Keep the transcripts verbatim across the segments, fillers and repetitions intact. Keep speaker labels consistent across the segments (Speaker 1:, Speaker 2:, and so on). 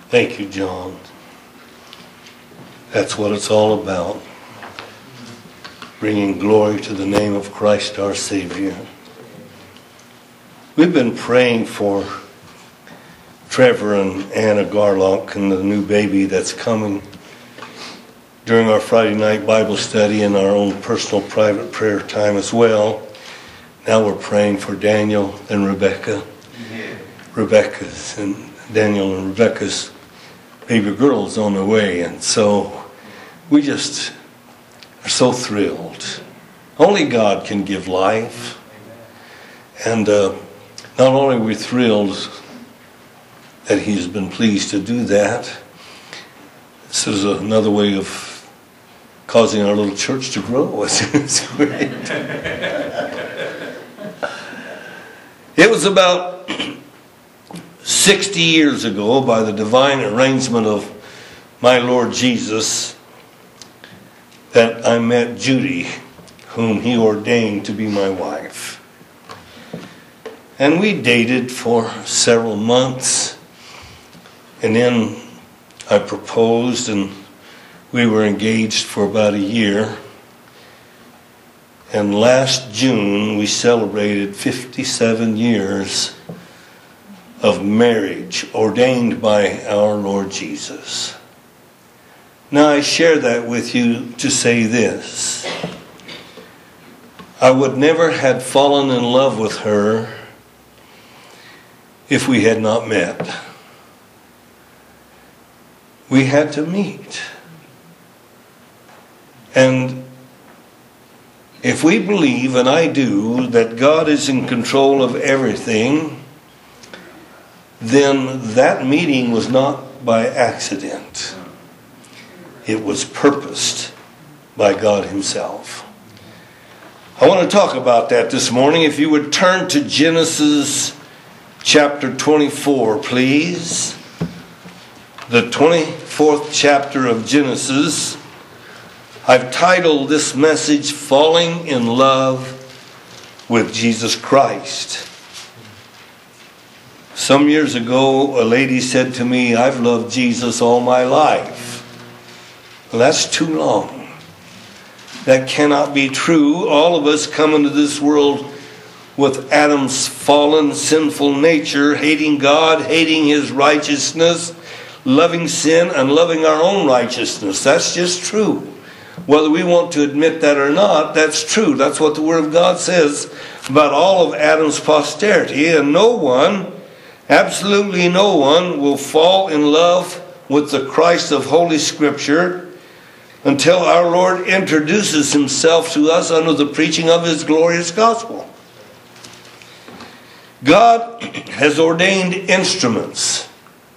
Speaker 1: Thank you, John. That's what it's all about. Bringing glory to the name of Christ our Savior. We've been praying for Trevor and Anna Garlock and the new baby that's coming during our Friday night Bible study and our own personal private prayer time as well. Now we're praying for Daniel and Rebecca. Yeah. Rebecca's and Daniel and Rebecca's baby girl's on the way, and so we just are so thrilled. Only God can give life. And uh, not only are we thrilled that He's been pleased to do that, this is another way of causing our little church to grow. It's great. It was about sixty years ago, by the divine arrangement of my Lord Jesus, that I met Judy, whom He ordained to be my wife. And we dated for several months, and then I proposed, and we were engaged for about a year. And last June, we celebrated fifty-seven years of marriage ordained by our Lord Jesus. Now, I share that with you to say this. I would never have fallen in love with her if we had not met. We had to meet. And if we believe, and I do, that God is in control of everything, then that meeting was not by accident. It was purposed by God Himself. I want to talk about that this morning. If you would turn to Genesis chapter twenty-four, please. The twenty-fourth chapter of Genesis. I've titled this message, Falling in Love with Jesus Christ. Some years ago, a lady said to me, I've loved Jesus all my life. Well, that's too long. That cannot be true. All of us come into this world with Adam's fallen, sinful nature, hating God, hating His righteousness, loving sin, and loving our own righteousness. That's just true. Whether we want to admit that or not, that's true. That's what the Word of God says about all of Adam's posterity. And no one, absolutely no one, will fall in love with the Christ of Holy Scripture until our Lord introduces Himself to us under the preaching of His glorious gospel. God has ordained instruments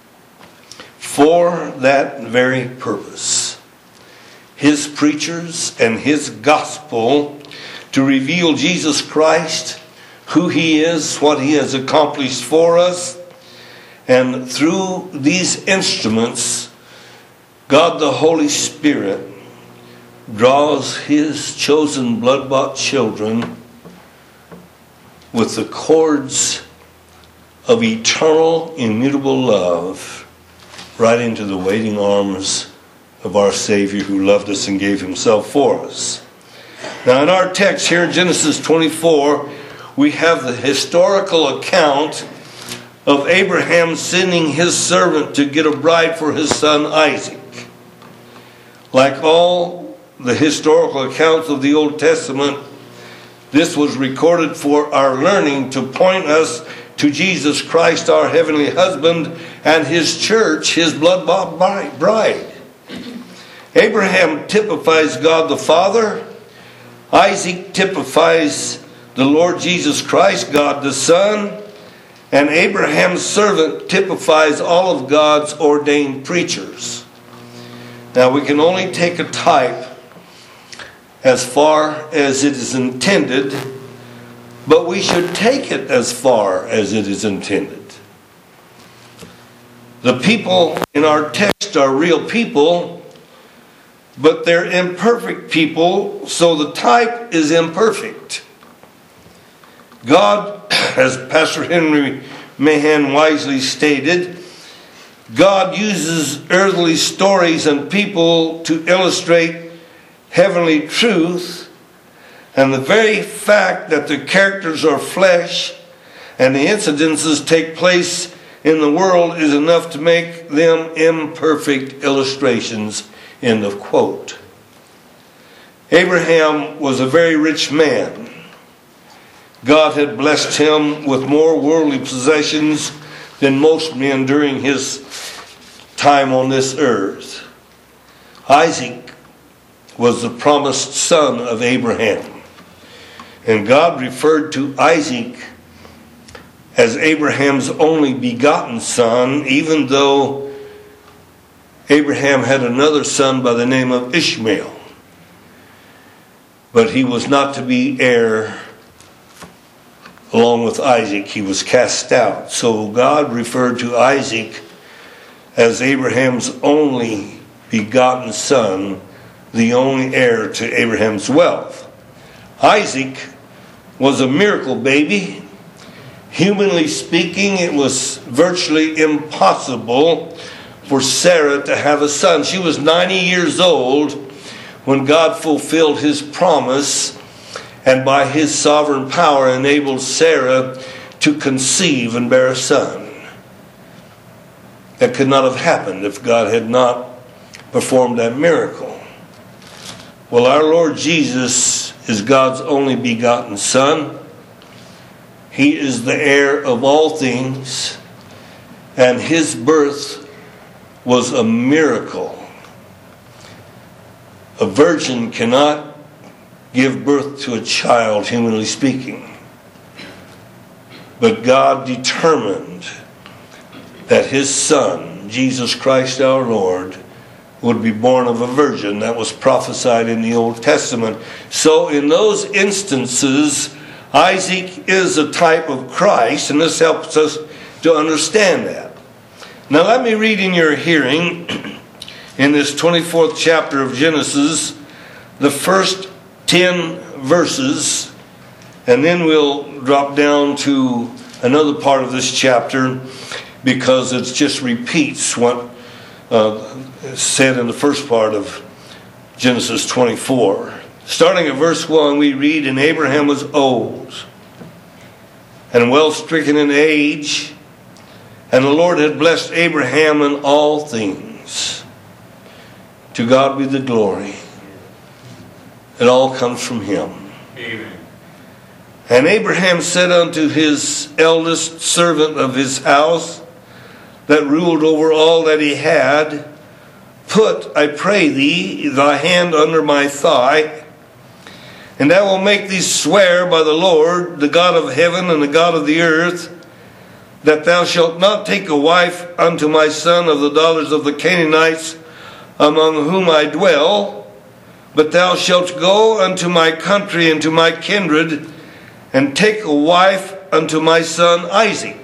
Speaker 1: for that very purpose. His preachers and His gospel to reveal Jesus Christ, who He is, what He has accomplished for us. And through these instruments, God the Holy Spirit draws His chosen blood-bought children with the cords of eternal, immutable love right into the waiting arms of our Savior who loved us and gave Himself for us. Now in our text here in Genesis twenty-four, we have the historical account of Abraham sending his servant to get a bride for his son Isaac. Like all the historical accounts of the Old Testament, this was recorded for our learning to point us to Jesus Christ, our heavenly husband, and His church, His blood-bought bride. Abraham typifies God the Father. Isaac typifies the Lord Jesus Christ, God the Son. And Abraham's servant typifies all of God's ordained preachers. Now we can only take a type as far as it is intended, but we should take it as far as it is intended. The people in our text are real people, but they're imperfect people, so the type is imperfect. God, as Pastor Henry Mahan wisely stated, God uses earthly stories and people to illustrate heavenly truth, and the very fact that the characters are flesh and the incidences take place in the world is enough to make them imperfect illustrations. End of quote. Abraham was a very rich man. God had blessed him with more worldly possessions than most men during his time on this earth. Isaac was the promised son of Abraham, and God referred to Isaac as Abraham's only begotten son, even though Abraham had another son by the name of Ishmael. But he was not to be heir along with Isaac. He was cast out. So God referred to Isaac as Abraham's only begotten son, the only heir to Abraham's wealth. Isaac was a miracle baby. Humanly speaking, it was virtually impossible for Sarah to have a son. She was ninety years old when God fulfilled his promise, and by his sovereign power enabled Sarah to conceive and bear a son. That could not have happened if God had not performed that miracle. Well, our Lord Jesus is God's only begotten Son. He is the heir of all things, and his birth was a miracle. A virgin cannot give birth to a child, humanly speaking. But God determined that his Son, Jesus Christ our Lord, would be born of a virgin. That was prophesied in the Old Testament. So in those instances, Isaac is a type of Christ, and this helps us to understand that. Now let me read in your hearing, in this twenty-fourth chapter of Genesis, the first ten verses, and then we'll drop down to another part of this chapter, because it just repeats what uh, is said in the first part of Genesis twenty-four. Starting at verse one, we read, "And Abraham was old and well stricken in age, and the Lord had blessed Abraham in all things." To God be the glory. It all comes from him.
Speaker 2: Amen.
Speaker 1: "And Abraham said unto his eldest servant of his house, that ruled over all that he had, Put, I pray thee, thy hand under my thigh, and I will make thee swear by the Lord, the God of heaven and the God of the earth, that thou shalt not take a wife unto my son of the daughters of the Canaanites, among whom I dwell, but thou shalt go unto my country and to my kindred, and take a wife unto my son Isaac.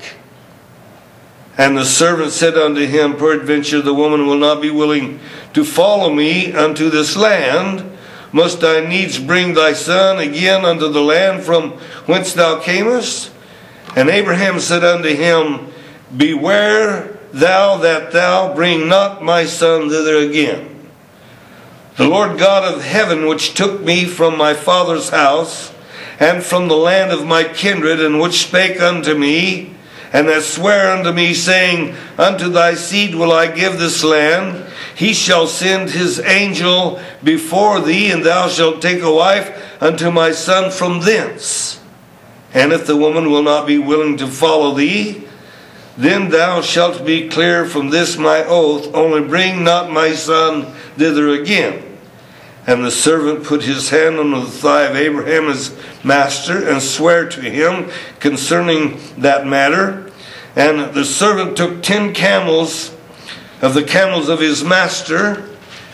Speaker 1: And the servant said unto him, Peradventure the woman will not be willing to follow me unto this land. Must I needs bring thy son again unto the land from whence thou camest? And Abraham said unto him, Beware thou that thou bring not my son thither again. The Lord God of heaven, which took me from my father's house, and from the land of my kindred, and which spake unto me, and that sware unto me, saying, Unto thy seed will I give this land, he shall send his angel before thee, and thou shalt take a wife unto my son from thence. And if the woman will not be willing to follow thee, then thou shalt be clear from this my oath, only bring not my son thither again. And the servant put his hand on the thigh of Abraham his master, and sware to him concerning that matter. And the servant took ten camels of the camels of his master,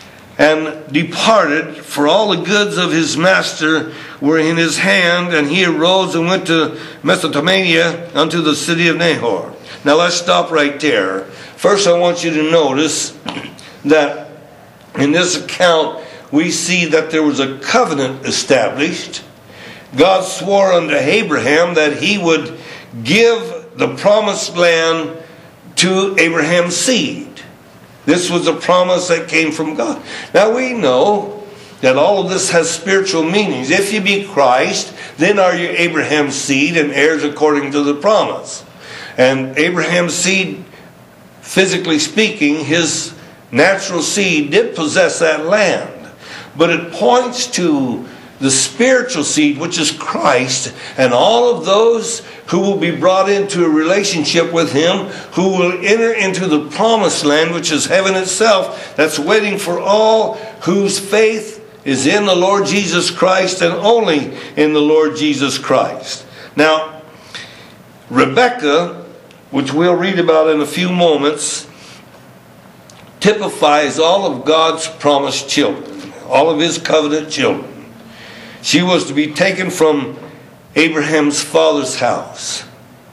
Speaker 1: and departed, for all the goods of his master were in his hand, and he arose and went to Mesopotamia unto the city of Nahor. Now let's stop right there. First I want you to notice that in this account we see that there was a covenant established. God swore unto Abraham that he would give the promised land to Abraham's seed. This was a promise that came from God. Now we know that all of this has spiritual meanings. If you be Christ, then are you Abraham's seed and heirs according to the promise. And Abraham's seed, physically speaking, his natural seed did possess that land. But it points to the spiritual seed, which is Christ, and all of those who will be brought into a relationship with Him, who will enter into the promised land, which is heaven itself, that's waiting for all whose faith is in the Lord Jesus Christ and only in the Lord Jesus Christ. Now, Rebekah, which we'll read about in a few moments, typifies all of God's promised children, all of His covenant children. She was to be taken from Abraham's father's house.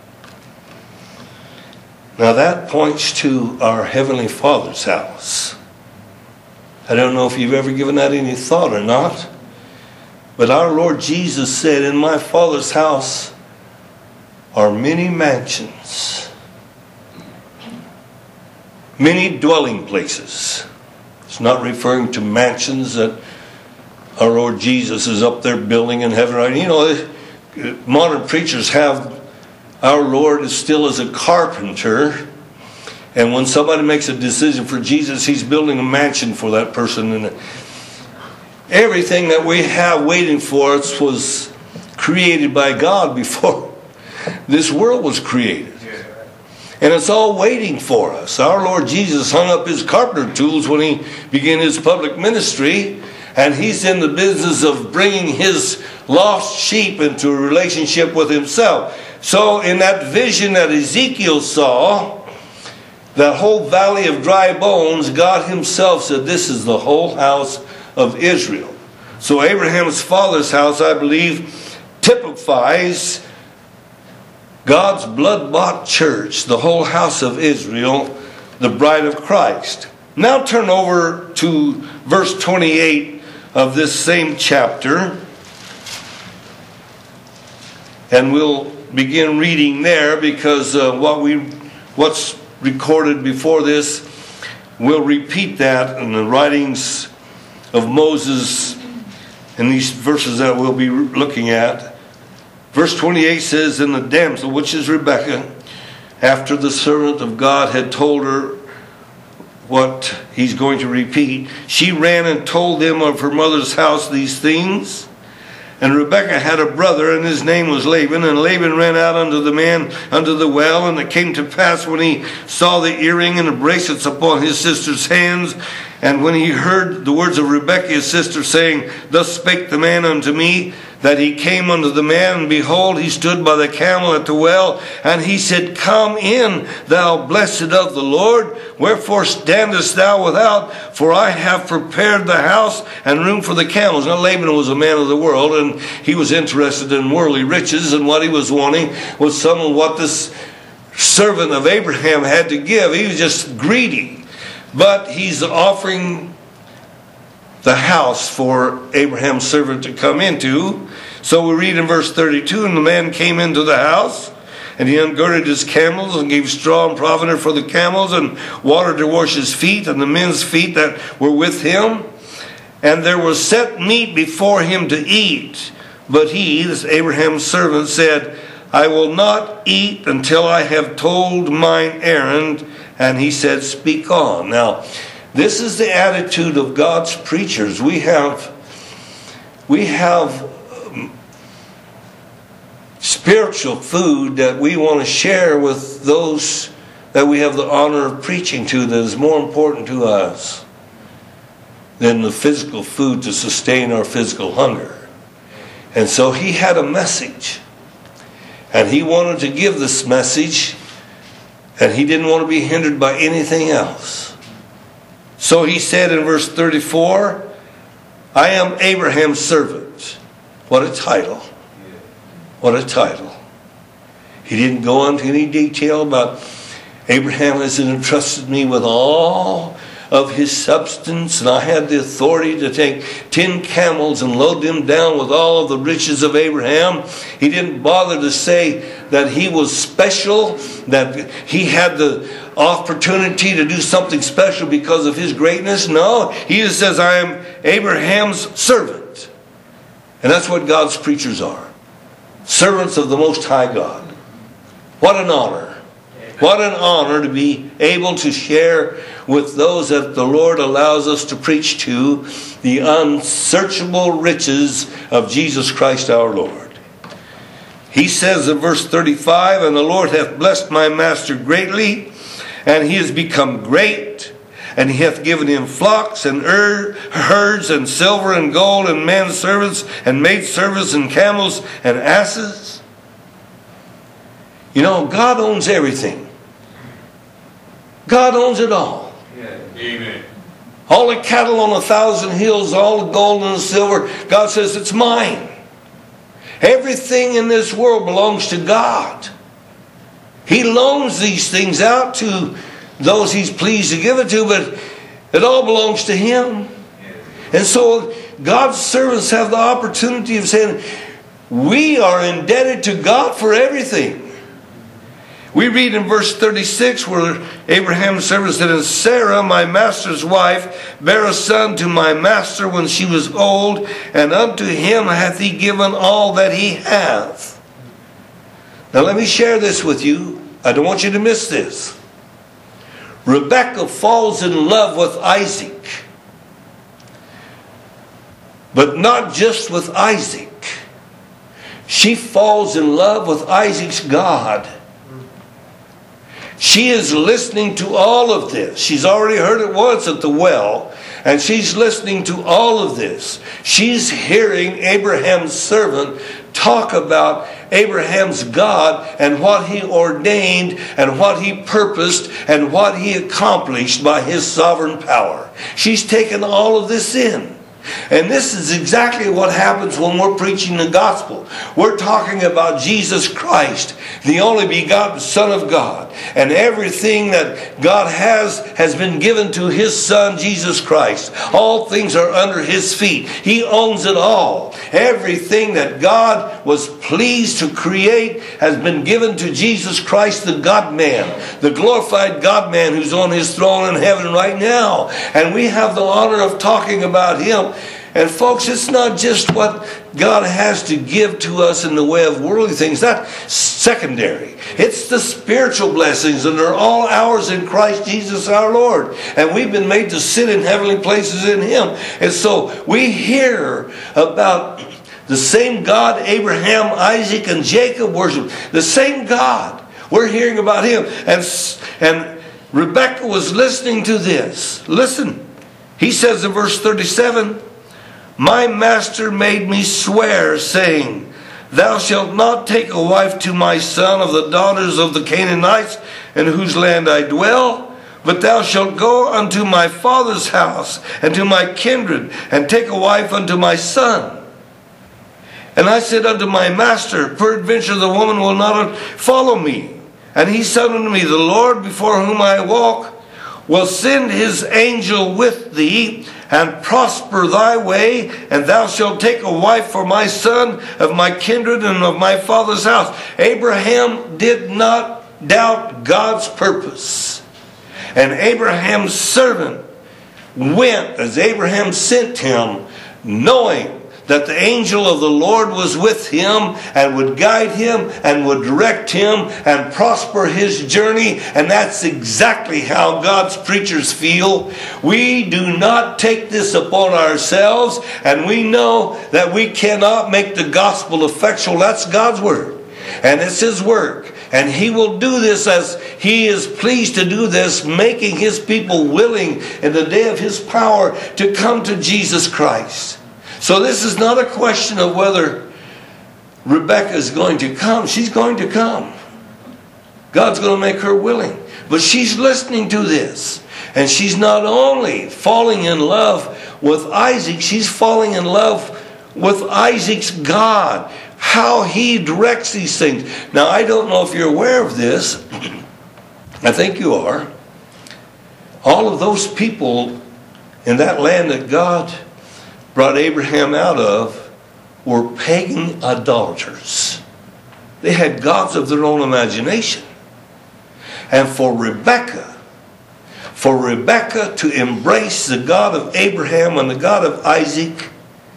Speaker 1: Now that points to our Heavenly Father's house. I don't know if you've ever given that any thought or not, but our Lord Jesus said, "In my Father's house are many mansions, many dwelling places." It's not referring to mansions that our Lord Jesus is up there building in heaven. Right? You know, modern preachers have our Lord is still as a carpenter. And when somebody makes a decision for Jesus, He's building a mansion for that person. And everything that we have waiting for us was created by God before this world was created. And it's all waiting for us. Our Lord Jesus hung up His carpenter tools when He began His public ministry. And He's in the business of bringing His lost sheep into a relationship with Himself. So in that vision that Ezekiel saw, that whole valley of dry bones, God Himself said, "This is the whole house of Israel." So Abraham's father's house, I believe, typifies God's blood-bought church, the whole house of Israel, the bride of Christ. Now turn over to verse twenty-eight of this same chapter, and we'll begin reading there, because uh, what we what's recorded before this, we'll repeat that in the writings of Moses in these verses that we'll be looking at. Verse twenty-eight says, "And the damsel, which is Rebekah, after the servant of God had told her what he's going to repeat, she ran and told them of her mother's house these things. And Rebekah had a brother, and his name was Laban. And Laban ran out unto the man unto the well. And it came to pass, when he saw the earring and the bracelets upon his sister's hands, and when he heard the words of Rebekah his sister, saying, Thus spake the man unto me, that he came unto the man, and behold, he stood by the camel at the well. And he said, Come in, thou blessed of the Lord. Wherefore standest thou without? For I have prepared the house and room for the camels. Now Laban was a man of the world, and he was interested in worldly riches, and what he was wanting was some of what this servant of Abraham had to give. He was just greedy. But he's offering the house for Abraham's servant to come into. So we read in verse thirty-two, And the man came into the house, and he ungirded his camels, and gave straw and provender for the camels, and water to wash his feet, and the men's feet that were with him. And there was set meat before him to eat. But he, this Abraham's servant, said, I will not eat until I have told mine errand. And he said, Speak on. Now, this is the attitude of God's preachers. We have, we have um, spiritual food that we want to share with those that we have the honor of preaching to, that is more important to us than the physical food to sustain our physical hunger. And so he had a message, and he wanted to give this message, and he didn't want to be hindered by anything else. So he said in verse thirty-four, I am Abraham's servant. What a title. What a title. He didn't go into any detail about Abraham has entrusted me with all of his substance, and I had the authority to take ten camels and load them down with all of the riches of Abraham. He didn't bother to say that he was special, that he had the opportunity to do something special because of his greatness. No, he just says, I am Abraham's servant. And that's what God's preachers are. Servants of the Most High God. What an honor. What an honor to be able to share with those that the Lord allows us to preach to the unsearchable riches of Jesus Christ our Lord. He says in verse thirty-five, and the Lord hath blessed my master greatly, and he has become great, and he hath given him flocks and herds and silver and gold and men servants and maidservants and camels and asses. You know, God owns everything. God owns it all.
Speaker 2: Yeah. Amen.
Speaker 1: All the cattle on a thousand hills, all the gold and the silver, God says it's mine. Everything in this world belongs to God. He loans these things out to those he's pleased to give it to, but it all belongs to him. And so God's servants have the opportunity of saying, we are indebted to God for everything. We read in verse thirty-six where Abraham's servant said, and Sarah, my master's wife, bare a son to my master when she was old, and unto him hath he given all that he hath. Now let me share this with you. I don't want you to miss this. Rebekah falls in love with Isaac. But not just with Isaac. She falls in love with Isaac's God. She is listening to all of this. She's already heard it once at the well, and she's listening to all of this. She's hearing Abraham's servant talk about Abraham's God and what he ordained and what he purposed and what he accomplished by his sovereign power. She's taken all of this in. And this is exactly what happens when we're preaching the gospel. We're talking about Jesus Christ, the only begotten Son of God. And everything that God has has been given to his Son, Jesus Christ. All things are under his feet. He owns it all. Everything that God was pleased to create has been given to Jesus Christ, the God-man, the glorified God-man who's on his throne in heaven right now. And we have the honor of talking about him. And folks, it's not just what God has to give to us in the way of worldly things. That's secondary. It's the spiritual blessings, and they're all ours in Christ Jesus our Lord. And we've been made to sit in heavenly places in him. And so we hear about the same God Abraham, Isaac, and Jacob worshiped. The same God. We're hearing about him. And, and Rebekah was listening to this. Listen. He says in verse thirty-seven, my master made me swear, saying, thou shalt not take a wife to my son of the daughters of the Canaanites, in whose land I dwell, but thou shalt go unto my father's house, and to my kindred, and take a wife unto my son. And I said unto my master, peradventure the woman will not follow me. And he said unto me, the Lord before whom I walk will send his angel with thee, and prosper thy way, and thou shalt take a wife for my son of my kindred and of my father's house. Abraham did not doubt God's purpose. And Abraham's servant went as Abraham sent him, knowing that the angel of the Lord was with him and would guide him and would direct him and prosper his journey. And that's exactly how God's preachers feel. We do not take this upon ourselves, and we know that we cannot make the gospel effectual. That's God's word. And it's his work. And he will do this as he is pleased to do this, making his people willing in the day of his power to come to Jesus Christ. So this is not a question of whether Rebekah is going to come. She's going to come. God's going to make her willing. But she's listening to this. And she's not only falling in love with Isaac, she's falling in love with Isaac's God. How he directs these things. Now, I don't know if you're aware of this. I think you are. All of those people in that land that God brought Abraham out of were pagan idolaters. They had gods of their own imagination. And for Rebekah, for Rebekah to embrace the God of Abraham and the God of Isaac,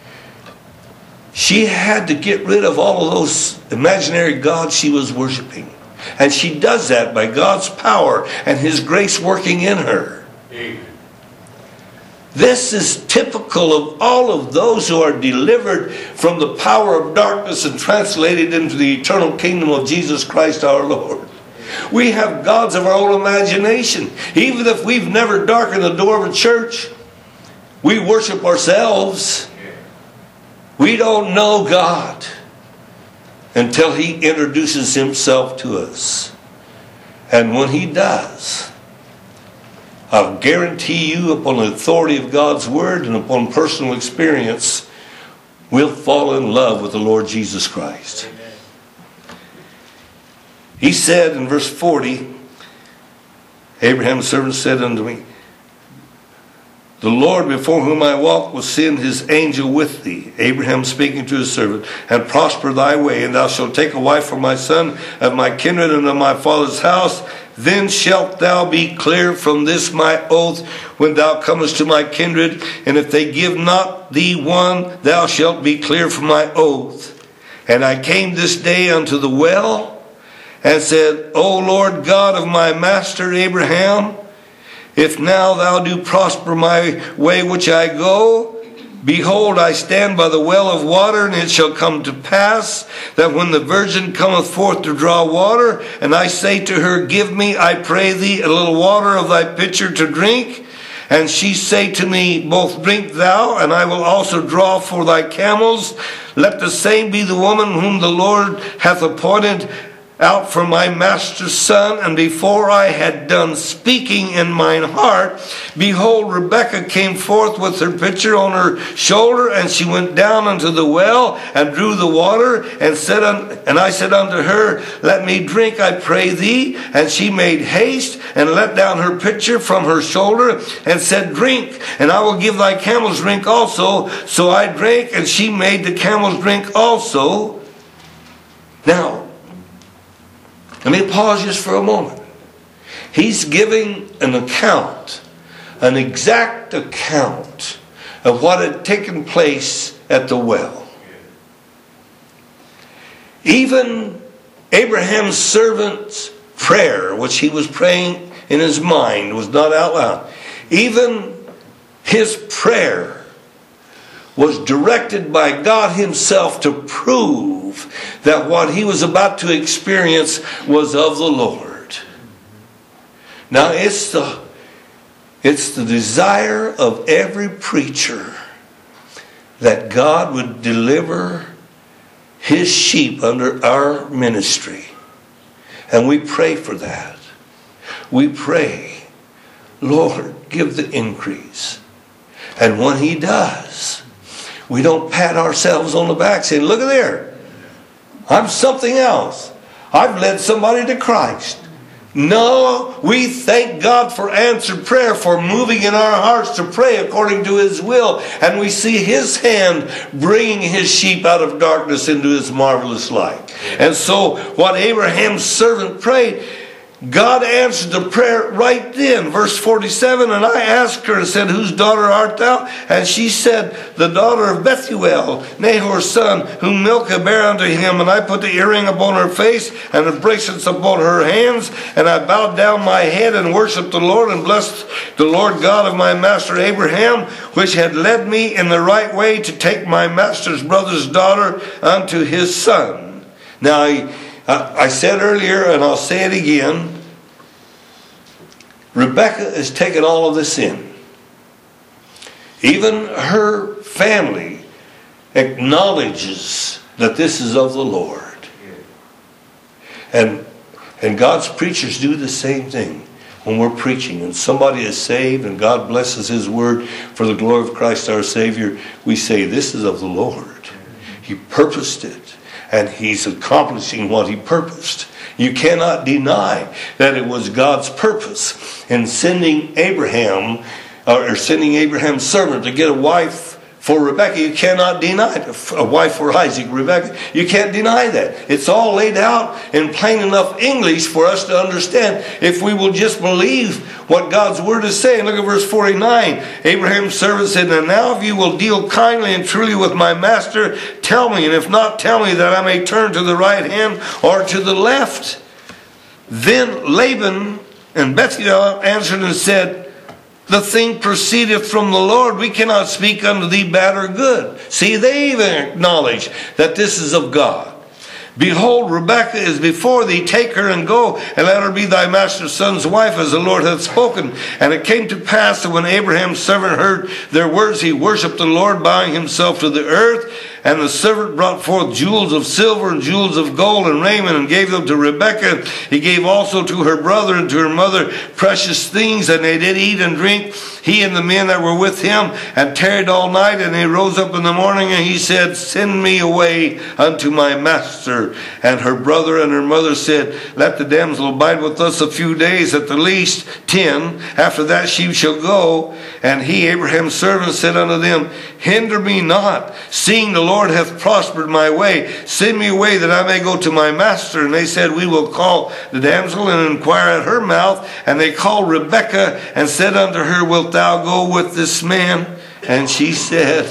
Speaker 1: she had to get rid of all of those imaginary gods she was worshiping. And she does that by God's power and His grace working in her. Amen. This is typical of all of those who are delivered from the power of darkness and translated into the eternal kingdom of Jesus Christ our Lord. We have gods of our own imagination. Even if we've never darkened the door of a church, we worship ourselves. We don't know God until He introduces Himself to us. And when He does, I'll guarantee you, upon the authority of God's Word and upon personal experience, we'll fall in love with the Lord Jesus Christ. Amen. He said in verse forty, Abraham's servant said unto me, the Lord before whom I walk will send His angel with thee. Abraham speaking to his servant, and prosper thy way, and thou shalt take a wife for my son of my kindred and of my father's house. Then shalt thou be clear from this my oath when thou comest to my kindred. And if they give not thee one, thou shalt be clear from my oath. And I came this day unto the well, and said, O Lord God of my master Abraham, if now thou do prosper my way which I go, behold, I stand by the well of water, and it shall come to pass that when the virgin cometh forth to draw water, and I say to her, give me, I pray thee, a little water of thy pitcher to drink, and she say to me, both drink thou, and I will also draw for thy camels. Let the same be the woman whom the Lord hath appointed out for my master's son. And before I had done speaking in mine heart, behold, Rebekah came forth with her pitcher on her shoulder, and she went down unto the well and drew the water, and said, un- and I said unto her, let me drink, I pray thee. And she made haste and let down her pitcher from her shoulder, and said, drink, and I will give thy camels drink also. So I drank, and she made the camels drink also. Now, let me pause just for a moment. He's giving an account, an exact account of what had taken place at the well. Even Abraham's servant's prayer, which he was praying in his mind, was not out loud. Even his prayer was directed by God Himself to prove that what he was about to experience was of the Lord. Now it's the, it's the desire of every preacher that God would deliver His sheep under our ministry. And we pray for that. We pray, Lord, give the increase. And when He does, we don't pat ourselves on the back saying, look at there, I'm something else. I've led somebody to Christ. No, we thank God for answered prayer, for moving in our hearts to pray according to His will. And we see His hand bringing His sheep out of darkness into His marvelous light. And so what Abraham's servant prayed, God answered the prayer right then. Verse forty-seven, and I asked her and said, whose daughter art thou? And she said, the daughter of Bethuel, Nahor's son, whom Milcah bare unto him. And I put the earring upon her face and the bracelets upon her hands. And I bowed down my head and worshipped the Lord and blessed the Lord God of my master Abraham, which had led me in the right way to take my master's brother's daughter unto his son. Now, I, I said earlier, and I'll say it again, Rebekah is taking all of this in. Even her family acknowledges that this is of the Lord. And, and God's preachers do the same thing. When we're preaching and somebody is saved and God blesses His word for the glory of Christ our Savior, we say, this is of the Lord. He purposed it, and He's accomplishing what He purposed. You cannot deny that it was God's purpose in sending Abraham, or sending Abraham's servant to get a wife for Rebekah. You cannot deny it. A wife for Isaac, Rebekah. You can't deny that. It's all laid out in plain enough English for us to understand if we will just believe what God's word is saying. Look at verse forty-nine. Abraham's servant said, "And now if you will deal kindly and truly with my master, tell me, and if not, tell me that I may turn to the right hand or to the left." Then Laban and Bethuel answered and said, "The thing proceedeth from the Lord. We cannot speak unto thee bad or good." See, they even acknowledge that this is of God. "Behold, Rebekah is before thee. Take her and go, and let her be thy master's son's wife, as the Lord hath spoken." And it came to pass that when Abraham's servant heard their words, he worshipped the Lord, bowing himself to the earth. And the servant brought forth jewels of silver and jewels of gold and raiment, and gave them to Rebekah. He gave also to her brother and to her mother precious things, and they did eat and drink, he and the men that were with him, and tarried all night. And they rose up in the morning, and he said, "Send me away unto my master." And her brother and her mother said, "Let the damsel abide with us a few days, at the least ten. After that she shall go." And he, Abraham's servant, said unto them, "Hinder me not, seeing the Lord hath prospered my way. Send me away that I may go to my master." And they said, "We will call the damsel and inquire at her mouth." And they called Rebekah and said unto her, "Wilt thou go with this man?" And she said,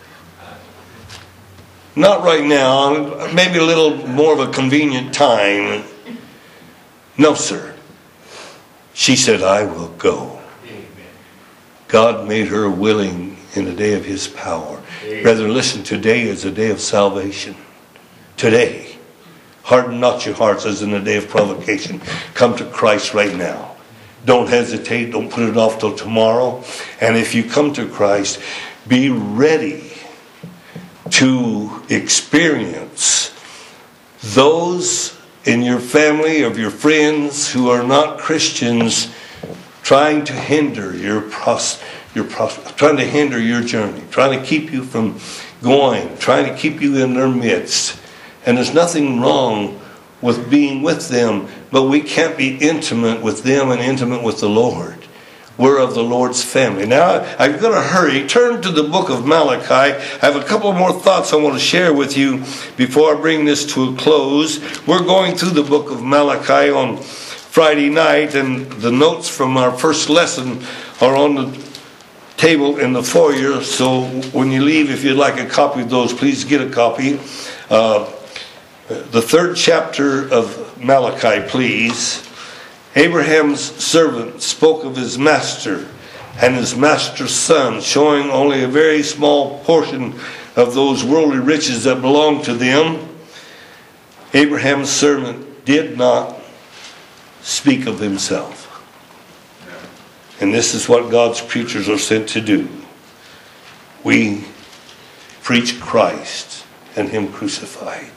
Speaker 1: "Not right now, maybe a little more of a convenient time." "No, sir." She said, "I will go." God made her willing in the day of his power. Brethren, listen, today is a day of salvation. Today. Harden not your hearts as in the day of provocation. Come to Christ right now. Don't hesitate. Don't put it off till tomorrow. And if you come to Christ, be ready to experience those in your family, of your friends who are not Christians, trying to hinder your pros, your pros, trying to hinder your journey, trying to keep you from going, trying to keep you in their midst. And there's nothing wrong with being with them, but we can't be intimate with them and intimate with the Lord. We're of the Lord's family. Now, I'm going to hurry. Turn to the book of Malachi. I have a couple more thoughts I want to share with you before I bring this to a close. We're going through the book of Malachi on Friday night, and the notes from our first lesson are on the table in the foyer. So when you leave, if you'd like a copy of those, please get a copy. Uh, the third chapter of Malachi, please. Abraham's servant spoke of his master and his master's son, showing only a very small portion of those worldly riches that belonged to them. Abraham's servant did not speak of himself. And this is what God's preachers are sent to do. We preach Christ and him crucified.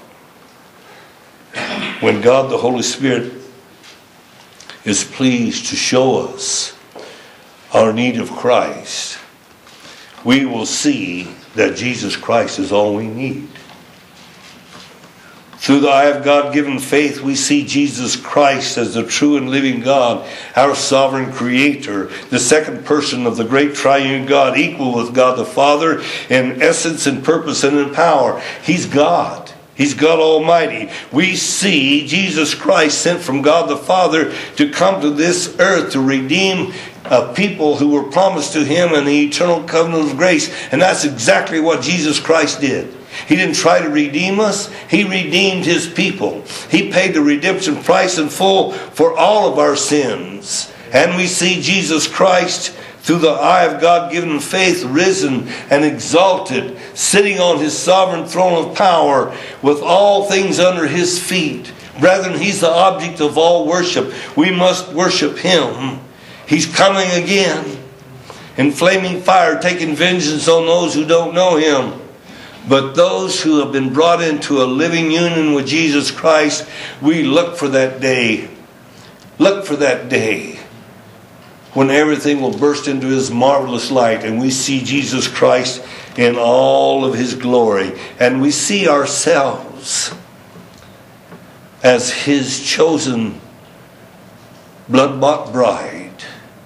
Speaker 1: When God the Holy Spirit is pleased to show us our need of Christ, we will see that Jesus Christ is all we need. Through the eye of God-given faith, we see Jesus Christ as the true and living God, our sovereign creator, the second person of the great triune God, equal with God the Father in essence and purpose and in power. He's God. He's God Almighty. We see Jesus Christ sent from God the Father to come to this earth to redeem a people who were promised to him in the eternal covenant of grace. And that's exactly what Jesus Christ did. He didn't try to redeem us. He redeemed his people. He paid the redemption price in full for all of our sins. And we see Jesus Christ, through the eye of God-given faith, risen and exalted, sitting on his sovereign throne of power with all things under his feet. Brethren, he's the object of all worship. We must worship him. He's coming again in flaming fire, taking vengeance on those who don't know him. But those who have been brought into a living union with Jesus Christ, we look for that day. Look for that day when everything will burst into his marvelous light and we see Jesus Christ in all of his glory. And we see ourselves as His chosen blood-bought bride,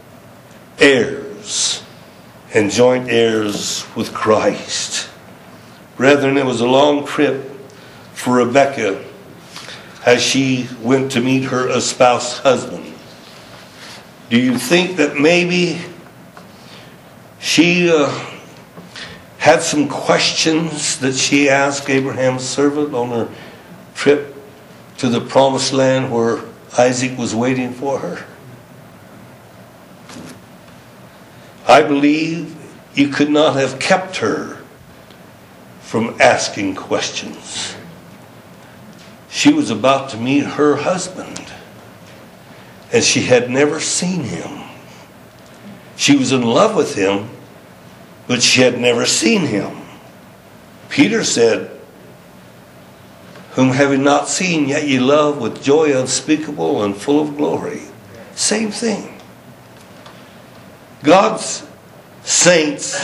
Speaker 1: heirs and joint heirs with Christ. Brethren, it was a long trip for Rebekah as she went to meet her espoused husband. Do you think that maybe she uh, had some questions that she asked Abraham's servant on her trip to the promised land where Isaac was waiting for her? I believe you could not have kept her from asking questions. She was about to meet her husband, and she had never seen him. She was in love with him, but she had never seen him. Peter said, "Whom having not seen, yet ye love with joy unspeakable and full of glory." Same thing. God's saints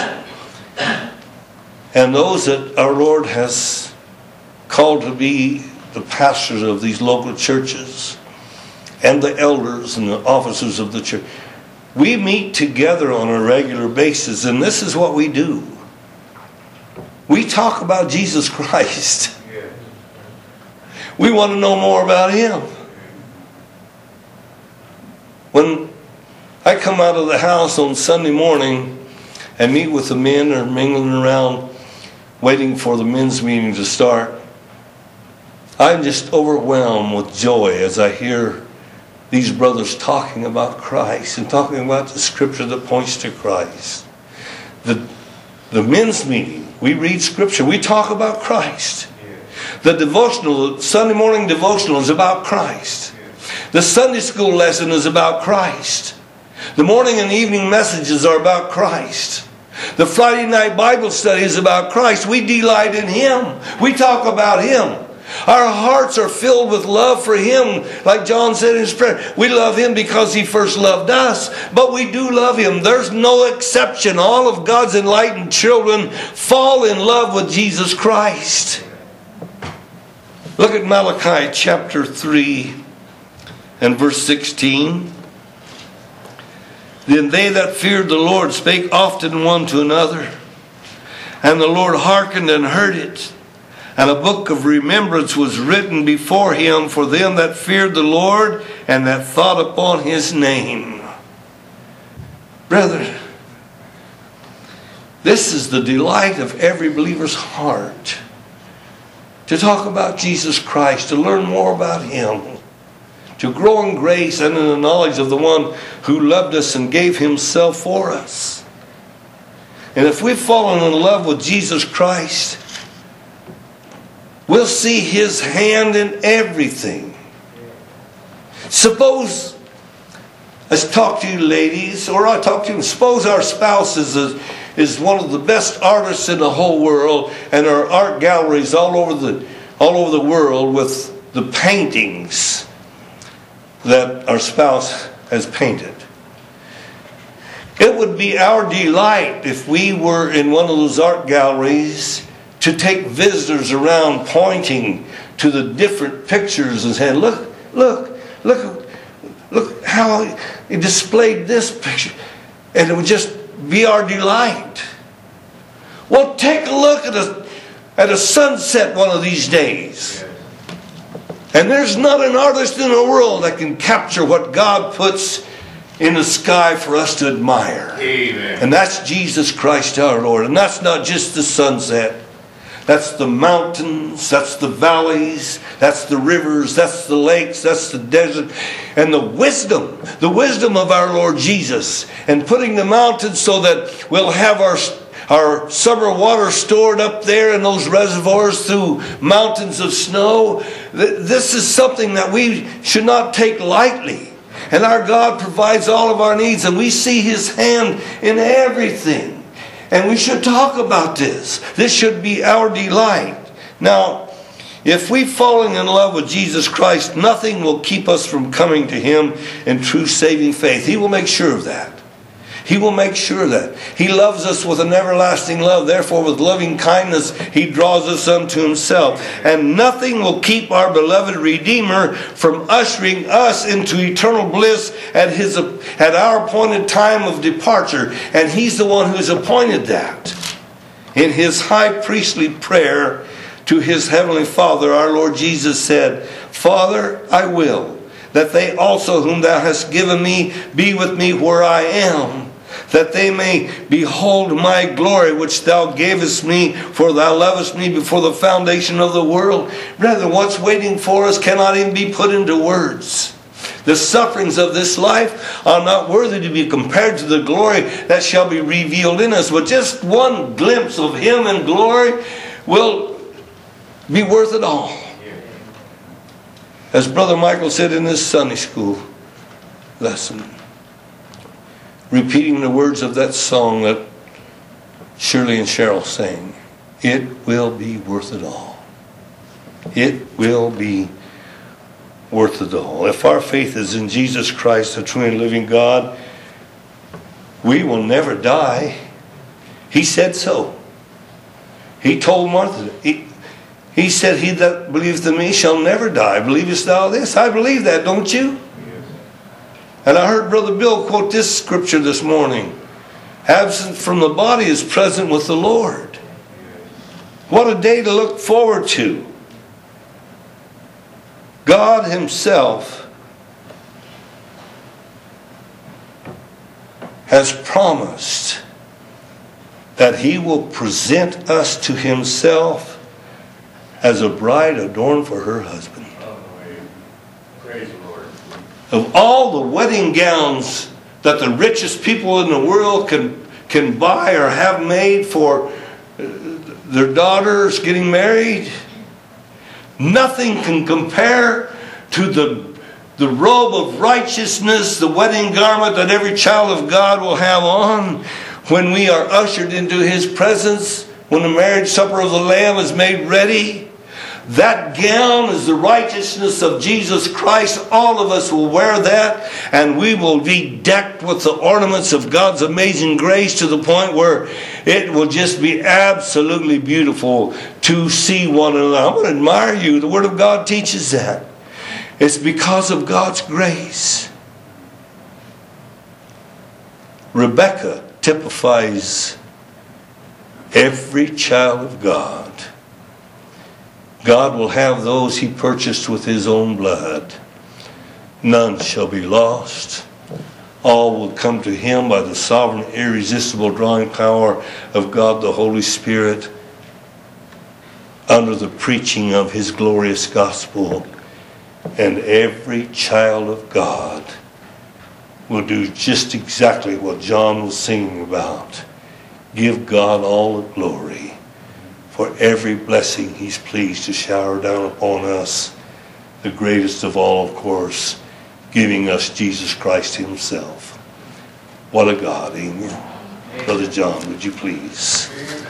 Speaker 1: and those that our Lord has called to be the pastors of these local churches and the elders and the officers of the church, we meet together on a regular basis, and this is what we do. We talk about Jesus Christ. We want to know more about Him. When I come out of the house on Sunday morning and meet with the men or mingling around waiting for the men's meeting to start, I'm just overwhelmed with joy as I hear these brothers talking about Christ and talking about the scripture that points to Christ. The, the men's meeting, we read scripture, we talk about Christ. The devotional, the Sunday morning devotional is about Christ. The Sunday school lesson is about Christ. The morning and evening messages are about Christ. The Friday night Bible study is about Christ. We delight in Him. We talk about Him. Our hearts are filled with love for Him. Like John said in his prayer, we love Him because He first loved us. But we do love Him. There's no exception. All of God's enlightened children fall in love with Jesus Christ. Look at Malachi chapter three and verse sixteen. Then they that feared the Lord spake often one to another, and the Lord hearkened and heard it. And a book of remembrance was written before Him for them that feared the Lord and that thought upon His name. Brethren, this is the delight of every believer's heart. To talk about Jesus Christ, to learn more about Him, to grow in grace and in the knowledge of the one who loved us and gave Himself for us. And if we've fallen in love with Jesus Christ, we'll see His hand in everything. Suppose, I talk to you ladies, or I talk to you, suppose our spouse is, a, is one of the best artists in the whole world, and our art galleries all over the all over the world with the paintings that our spouse has painted. It would be our delight if we were in one of those art galleries to take visitors around pointing to the different pictures and saying, look, look, look, look how he displayed this picture. And it would just be our delight. Well, take a look at a, at a sunset one of these days. And there's not an artist in the world that can capture what God puts in the sky for us to admire. Amen. And that's Jesus Christ our Lord. And that's not just the sunset. That's the mountains, that's the valleys, that's the rivers, that's the lakes, that's the desert. And the wisdom, the wisdom of our Lord Jesus. And putting the mountains so that we'll have our, our summer water stored up there in those reservoirs through mountains of snow. This is something that we should not take lightly. And our God provides all of our needs, and we see His hand in everything. And we should talk about this. This should be our delight. Now, if we've fallen in love with Jesus Christ, nothing will keep us from coming to Him in true saving faith. He will make sure of that. He will make sure that. He loves us with an everlasting love. Therefore, with loving kindness, He draws us unto Himself. And nothing will keep our beloved Redeemer from ushering us into eternal bliss at His at our appointed time of departure. And He's the one who's appointed that. In His high priestly prayer to His heavenly Father, our Lord Jesus said, Father, I will that they also whom Thou hast given me be with me where I am, that they may behold my glory which Thou gavest me, for Thou lovest me before the foundation of the world. Brethren, what's waiting for us cannot even be put into words. The sufferings of this life are not worthy to be compared to the glory that shall be revealed in us. But just one glimpse of Him in glory will be worth it all. As Brother Michael said in his Sunday school lesson, repeating the words of that song that Shirley and Cheryl sang, it will be worth it all. It will be worth it all. If our faith is in Jesus Christ, the true and living God, we will never die. He said so. He told Martha, he, he said, he that believeth in me shall never die. Believest thou this? I believe that, don't you? And I heard Brother Bill quote this scripture this morning. Absent from the body is present with the Lord. What a day to look forward to. God Himself has promised that He will present us to Himself as a bride adorned for her husband.
Speaker 2: Praise the Lord.
Speaker 1: Of all the wedding gowns that the richest people in the world can, can buy or have made for their daughters getting married, nothing can compare to the, the robe of righteousness, the wedding garment that every child of God will have on when we are ushered into His presence, when the marriage supper of the Lamb is made ready. That gown is the righteousness of Jesus Christ. All of us will wear that, and we will be decked with the ornaments of God's amazing grace to the point where it will just be absolutely beautiful to see one another. I'm going to admire you. The Word of God teaches that. It's because of God's grace. Rebecca typifies every child of God. God will have those He purchased with His own blood. None shall be lost. All will come to Him by the sovereign, irresistible drawing power of God the Holy Spirit under the preaching of His glorious gospel. And every child of God will do just exactly what John was singing about. Give God all the glory for every blessing He's pleased to shower down upon us. The greatest of all, of course, giving us Jesus Christ Himself. What a God, amen. Brother John, would you please?